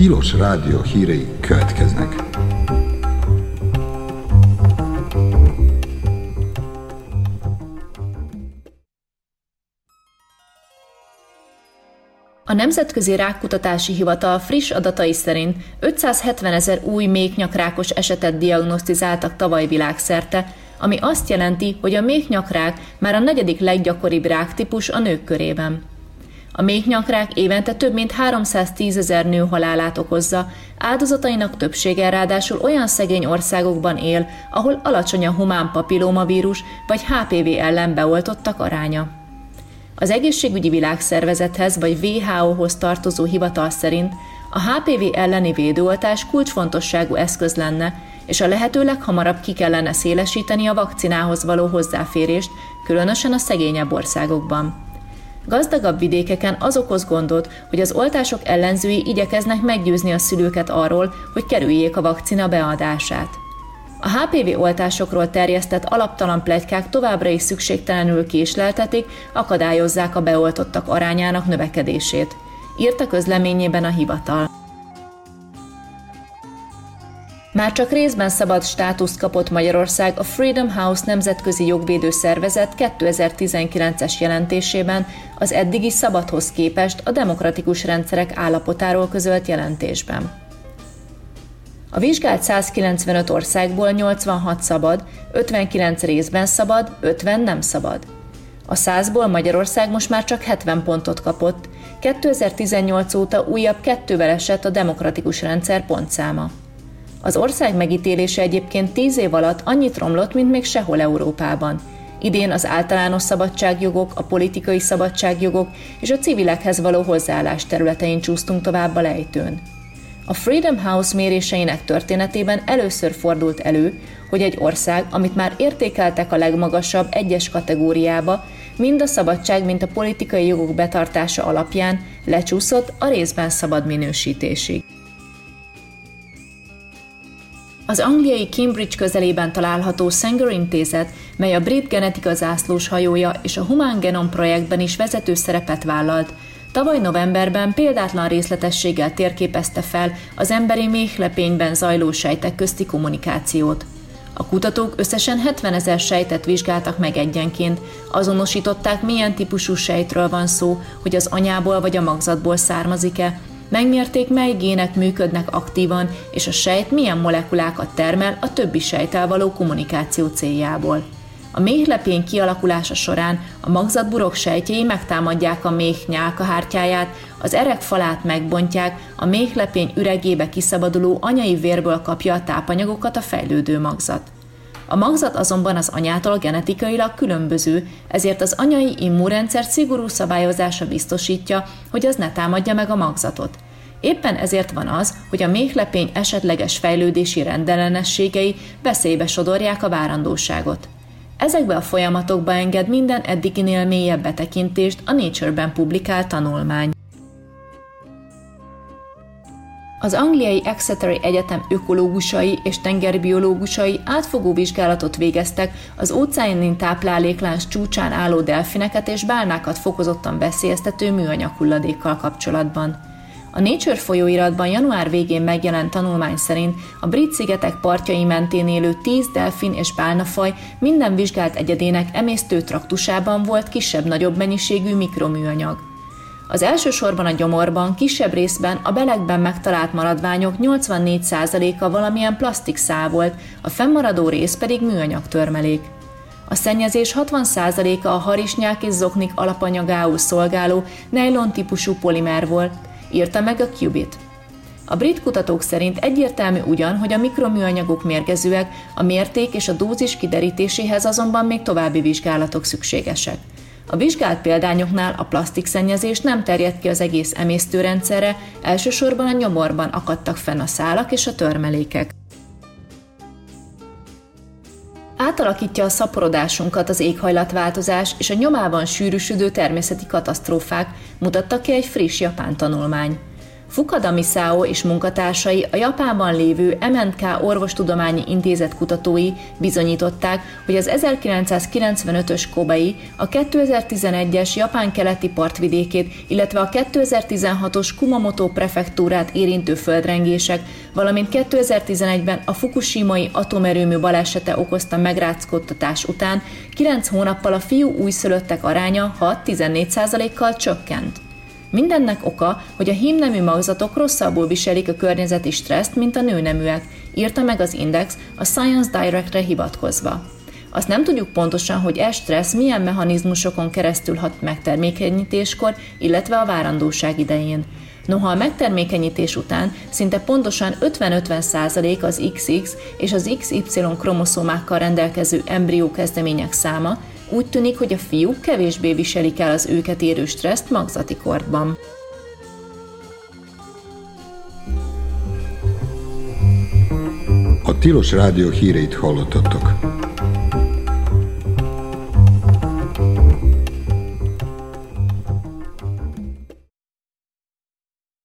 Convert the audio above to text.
Tilos Rádió hírei következnek. A Nemzetközi Rákkutatási Hivatal friss adatai szerint 570 000 új méhnyakrákos esetet diagnosztizáltak tavaly világszerte, ami azt jelenti, hogy a méhnyakrák már a 4. leggyakoribb ráktípus a nők körében. A méhnyakrák évente több mint 310 000 nő halálát okozza, áldozatainak többsége ráadásul olyan szegény országokban él, ahol alacsony a humán papillómavírus vagy HPV ellen beoltottak aránya. Az Egészségügyi Világszervezethez vagy WHO-hoz tartozó hivatal szerint a HPV elleni védőoltás kulcsfontosságú eszköz lenne, és a lehető leghamarabb ki kellene szélesíteni a vakcinához való hozzáférést, különösen a szegényebb országokban. Gazdagabb vidékeken az okoz gondot, hogy az oltások ellenzői igyekeznek meggyőzni a szülőket arról, hogy kerüljék a vakcina beadását. A HPV oltásokról terjesztett alaptalan pletykák továbbra is szükségtelenül késleltetik, akadályozzák a beoltottak arányának növekedését, írta közleményében a hivatal. Már csak részben szabad státuszt kapott Magyarország a Freedom House nemzetközi jogvédő szervezet 2019-es jelentésében az eddigi szabadhoz képest a demokratikus rendszerek állapotáról közölt jelentésben. A vizsgált 195 országból 86 szabad, 59 részben szabad, 50 nem szabad. A 100-ból Magyarország most már csak 70 pontot kapott, 2018 óta újabb 2-vel esett a demokratikus rendszer pontszáma. Az ország megítélése egyébként 10 év alatt annyit romlott, mint még sehol Európában. Idén az általános szabadságjogok, a politikai szabadságjogok és a civilekhez való hozzáállás területein csúsztunk tovább a lejtőn. A Freedom House méréseinek történetében először fordult elő, hogy egy ország, amit már értékeltek a legmagasabb 1-es kategóriába, mind a szabadság, mind a politikai jogok betartása alapján lecsúszott a részben szabad minősítésig. Az angliai Cambridge közelében található Sanger intézet, mely a brit genetika zászlós hajója és a Human Genome projektben is vezető szerepet vállalt, tavaly novemberben példátlan részletességgel térképezte fel az emberi méhlepényben zajló sejtek közti kommunikációt. A kutatók összesen 70 000 sejtet vizsgáltak meg egyenként, azonosították, milyen típusú sejtről van szó, hogy az anyából vagy a magzatból származik-e, megmérték, mely gének működnek aktívan, és a sejt milyen molekulákat termel a többi sejttel való kommunikáció céljából. A méhlepény kialakulása során a magzatburok sejtjei megtámadják a méh nyálkahártyáját, az erek falát megbontják, a méhlepény üregébe kiszabaduló anyai vérből kapja a tápanyagokat a fejlődő magzat. A magzat azonban az anyától genetikailag különböző, ezért az anyai immunrendszer szigorú szabályozása biztosítja, hogy az ne támadja meg a magzatot. Éppen ezért van az, hogy a méhlepény esetleges fejlődési rendellenességei veszélybe sodorják a várandóságot. Ezekbe a folyamatokba enged minden eddiginél mélyebb betekintést a Nature-ben publikált tanulmány. Az angliai Exeteri Egyetem ökológusai és tengerbiológusai átfogó vizsgálatot végeztek az óceáni tápláléklánc csúcsán álló delfineket és bálnákat fokozottan veszélyeztető műanyag hulladékkal kapcsolatban. A Nature folyóiratban január végén megjelent tanulmány szerint a Brit-szigetek partjai mentén élő 10 delfin és bálnafaj minden vizsgált egyedének emésztőtraktusában volt kisebb-nagyobb mennyiségű mikroműanyag. Az elsősorban a gyomorban, kisebb részben a belegben megtalált maradványok 84%-a valamilyen plastikszál volt, a fennmaradó rész pedig műanyag törmelék. A szennyezés 60%-a a harisnyák és zoknik alapanyagául szolgáló nylon típusú polimer volt, írta meg a Qubit. A brit kutatók szerint egyértelmű ugyan, hogy a mikroműanyagok mérgezőek, a mérték és a dózis kiderítéséhez azonban még további vizsgálatok szükségesek. A vizsgált példányoknál a plastikszennyezés nem terjedt ki az egész emésztőrendszerre, elsősorban a nyomorban akadtak fenn a szálak és a törmelékek. Átalakítja a szaporodásunkat az éghajlatváltozás és a nyomában sűrűsödő természeti katasztrófák, mutatta ki egy friss japán tanulmány. Fukada Misao és munkatársai, a Japánban lévő M&K Orvostudományi Intézet kutatói bizonyították, hogy az 1995-ös Kobai, a 2011-es Japán keleti partvidékét, illetve a 2016-os Kumamoto prefektúrát érintő földrengések, valamint 2011-ben a fukushimai atomerőmű balesete okozta megrázkódtatás után 9 hónappal a fiú újszülöttek aránya 6-14%-kal csökkent. Mindennek oka, hogy a hímnemű magzatok rosszabbul viselik a környezeti stresszt, mint a nőneműek, írta meg az Index a Science Direct-re hivatkozva. Azt nem tudjuk pontosan, hogy stressz milyen mechanizmusokon keresztül hat megtermékenyítéskor, illetve a várandóság idején. Noha a megtermékenyítés után szinte pontosan 50-50% az XX és az XY kromoszómákkal rendelkező embrió kezdemények száma, úgy tűnik, hogy a fiúk kevésbé viselik el az őket érő stresszt magzati korban. A Tilos Rádió híreit hallottatok.